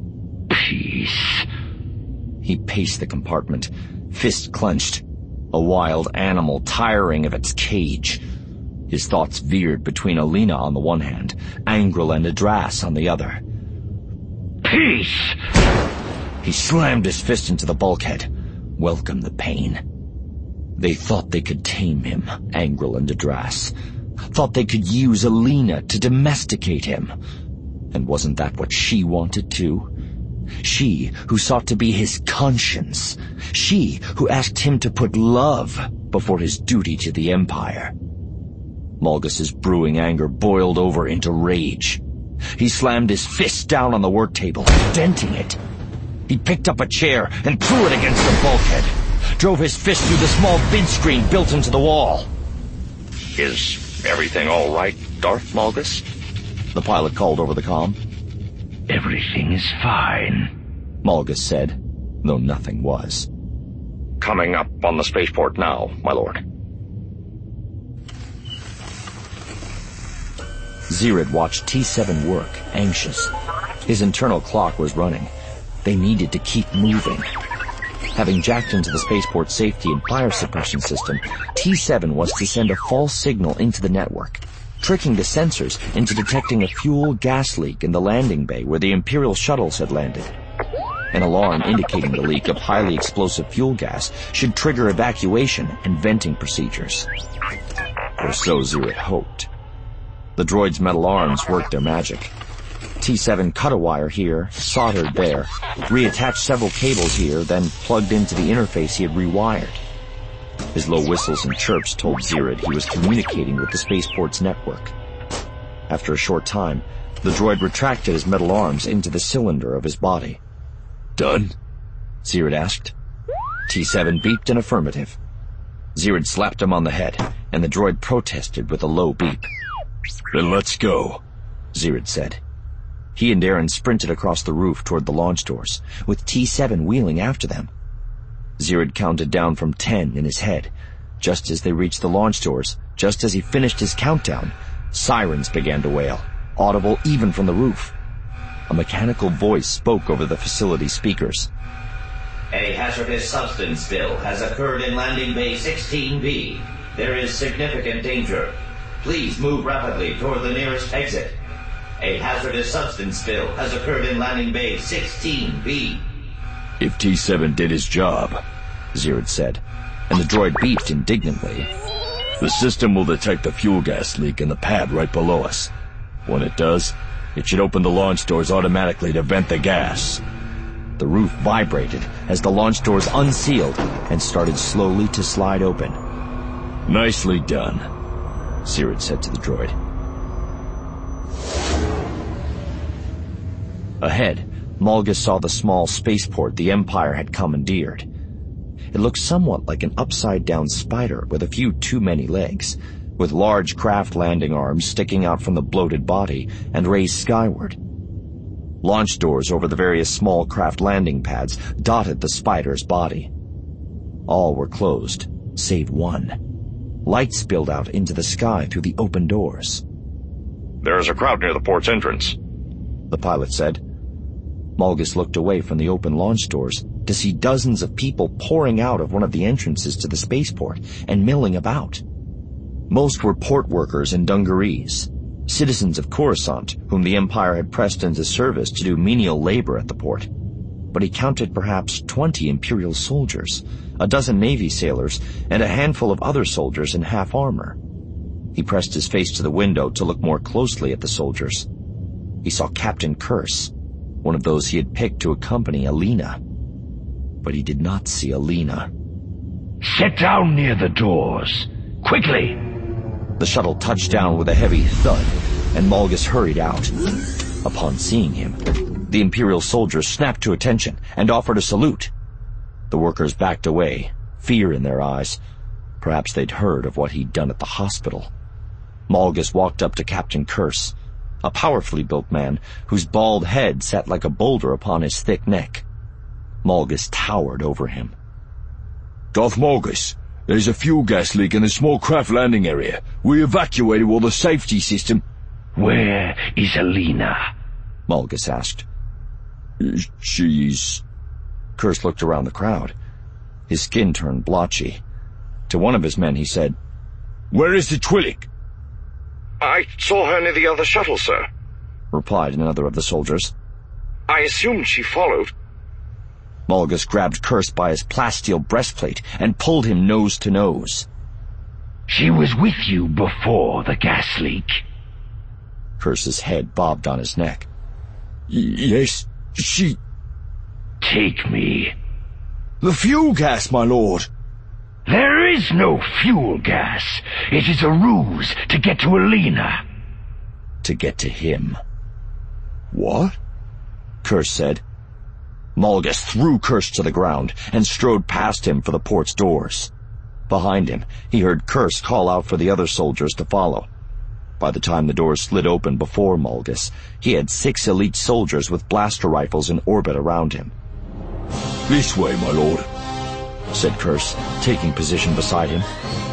Peace. He paced the compartment, fist clenched, a wild animal tiring of its cage. His thoughts veered between Alina on the one hand, Angrel and Yadras on the other. Peace! He slammed his fist into the bulkhead. Welcome the pain. They thought they could tame him, Angrel and Yadras. Thought they could use Alina to domesticate him. And wasn't that what she wanted too? She who sought to be his conscience. She who asked him to put love before his duty to the Empire. Malgus's brewing anger boiled over into rage. He slammed his fist down on the work table, denting it. He picked up a chair and threw it against the bulkhead, drove his fist through the small vid screen built into the wall. Is everything all right, Darth Malgus? The pilot called over the comm. Everything is fine, Malgus said, though nothing was. Coming up on the spaceport now, my lord. Zirad watched T seven work, anxious. His internal clock was running. They needed to keep moving. Having jacked into the spaceport safety and fire suppression system, T seven was to send a false signal into the network, tricking the sensors into detecting a fuel gas leak in the landing bay where the Imperial shuttles had landed. An alarm indicating the leak of highly explosive fuel gas should trigger evacuation and venting procedures. Or so Zirad hoped. The droid's metal arms worked their magic. T seven cut a wire here, soldered there, reattached several cables here, then plugged into the interface he had rewired. His low whistles and chirps told Zirad he was communicating with the spaceport's network. After a short time, the droid retracted his metal arms into the cylinder of his body. Done? Zirad asked. T seven beeped an affirmative. Zirad slapped him on the head, and the droid protested with a low beep. Then let's go, Zirad said. He and Aaron sprinted across the roof toward the launch doors, with T seven wheeling after them. Zirad counted down from ten in his head. Just as they reached the launch doors, just as he finished his countdown, sirens began to wail, audible even from the roof. A mechanical voice spoke over the facility speakers. A hazardous substance spill has occurred in Landing Bay sixteen B. There is significant danger. Please move rapidly toward the nearest exit. A hazardous substance spill has occurred in Landing Bay sixteen B. If T seven did his job, Zirad said, and the droid beeped indignantly. The system will detect the fuel gas leak in the pad right below us. When it does, It should open the launch doors automatically to vent the gas. The roof vibrated as the launch doors unsealed and started slowly to slide open. Nicely done, Zirid said to the droid. Ahead, Malgus saw the small spaceport the Empire had commandeered. It looked somewhat like an upside-down spider with a few too many legs, with large craft landing arms sticking out from the bloated body and raised skyward. Launch doors over the various small craft landing pads dotted the spider's body. All were closed, save one. Light spilled out into the sky through the open doors. There is a crowd near the port's entrance, the pilot said. Malgus looked away from the open launch doors to see dozens of people pouring out of one of the entrances to the spaceport and milling about. Most were port workers in dungarees, citizens of Coruscant whom the Empire had pressed into service to do menial labor at the port. But he counted perhaps twenty Imperial soldiers, a dozen Navy sailors, and a handful of other soldiers in half armor. He pressed his face to the window to look more closely at the soldiers. He saw Captain Curse, one of those he had picked to accompany Alina. But he did not see Alina. Sit down near the doors. Quickly! The shuttle touched down with a heavy thud, and Malgus hurried out. Upon seeing him, the Imperial soldiers snapped to attention and offered a salute. The workers backed away, fear in their eyes. Perhaps they'd heard of what he'd done at the hospital. Malgus walked up to Captain Curse, a powerfully built man whose bald head sat like a boulder upon his thick neck. Malgus towered over him. Darth Malgus, there's a fuel gas leak in the small craft landing area. We evacuated all the safety system. Where is Alina? Malgus asked. She's... Curse looked around the crowd. His skin turned blotchy. To one of his men he said, Where is the Twi'lek? I saw her near the other shuttle, sir, replied another of the soldiers. I assumed she followed. Malgus grabbed Curse by his plasteel breastplate and pulled him nose to nose. She was with you before the gas leak. Curse's head bobbed on his neck. Yes, she... Take me. The fuel gas, my lord. There is no fuel gas. It is a ruse to get to Alina. To get to him. What? Curse said. Malgus threw Curse to the ground and strode past him for the port's doors. Behind him, he heard Curse call out for the other soldiers to follow. By the time the doors slid open before Malgus, he had six elite soldiers with blaster rifles in orbit around him. This way, my lord, said Curse, taking position beside him.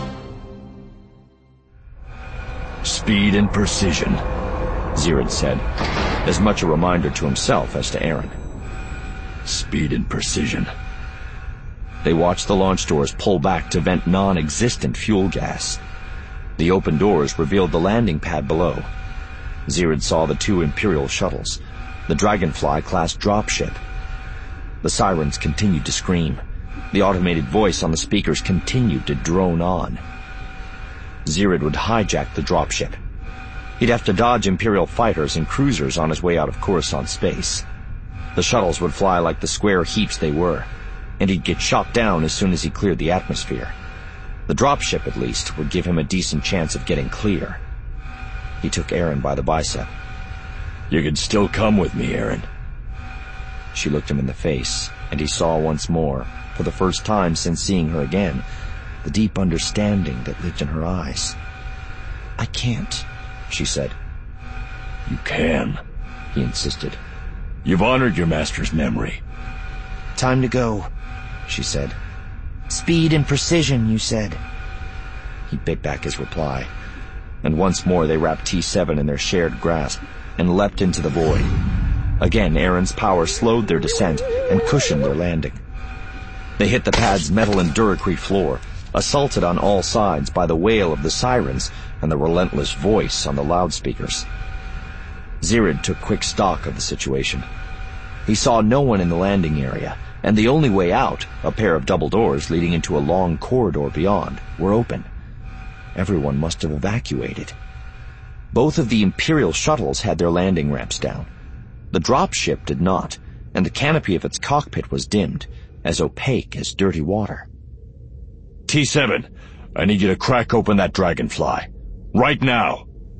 Speed and precision, Zirid said, as much a reminder to himself as to Aaron. Speed and precision. They watched the launch doors pull back to vent non-existent fuel gas. The open doors revealed the landing pad below. Zirid saw the two Imperial shuttles, the Dragonfly-class dropship. The sirens continued to scream. The automated voice on the speakers continued to drone on. Zirid would hijack the dropship. He'd have to dodge Imperial fighters and cruisers on his way out of Coruscant space. The shuttles would fly like the square heaps they were, and he'd get shot down as soon as he cleared the atmosphere. The dropship, at least, would give him a decent chance of getting clear. He took Aaron by the bicep. You can still come with me, Aaron. She looked him in the face, and he saw once more, for the first time since seeing her again, the deep understanding that lived in her eyes. I can't, she said. You can, he insisted. You've honored your master's memory. Time to go, she said. Speed and precision, you said. He bit back his reply, and once more they wrapped T seven in their shared grasp and leapt into the void. Again, Aaron's power slowed their descent and cushioned their landing. They hit the pad's metal and duracrete floor, assaulted on all sides by the wail of the sirens and the relentless voice on the loudspeakers. Zirid took quick stock of the situation. He saw no one in the landing area, and the only way out, a pair of double doors leading into a long corridor beyond, were open. Everyone must have evacuated. Both of the Imperial shuttles had their landing ramps down. The dropship did not, and the canopy of its cockpit was dimmed, as opaque as dirty water. T seven, I need you to crack open that dragonfly. Right now.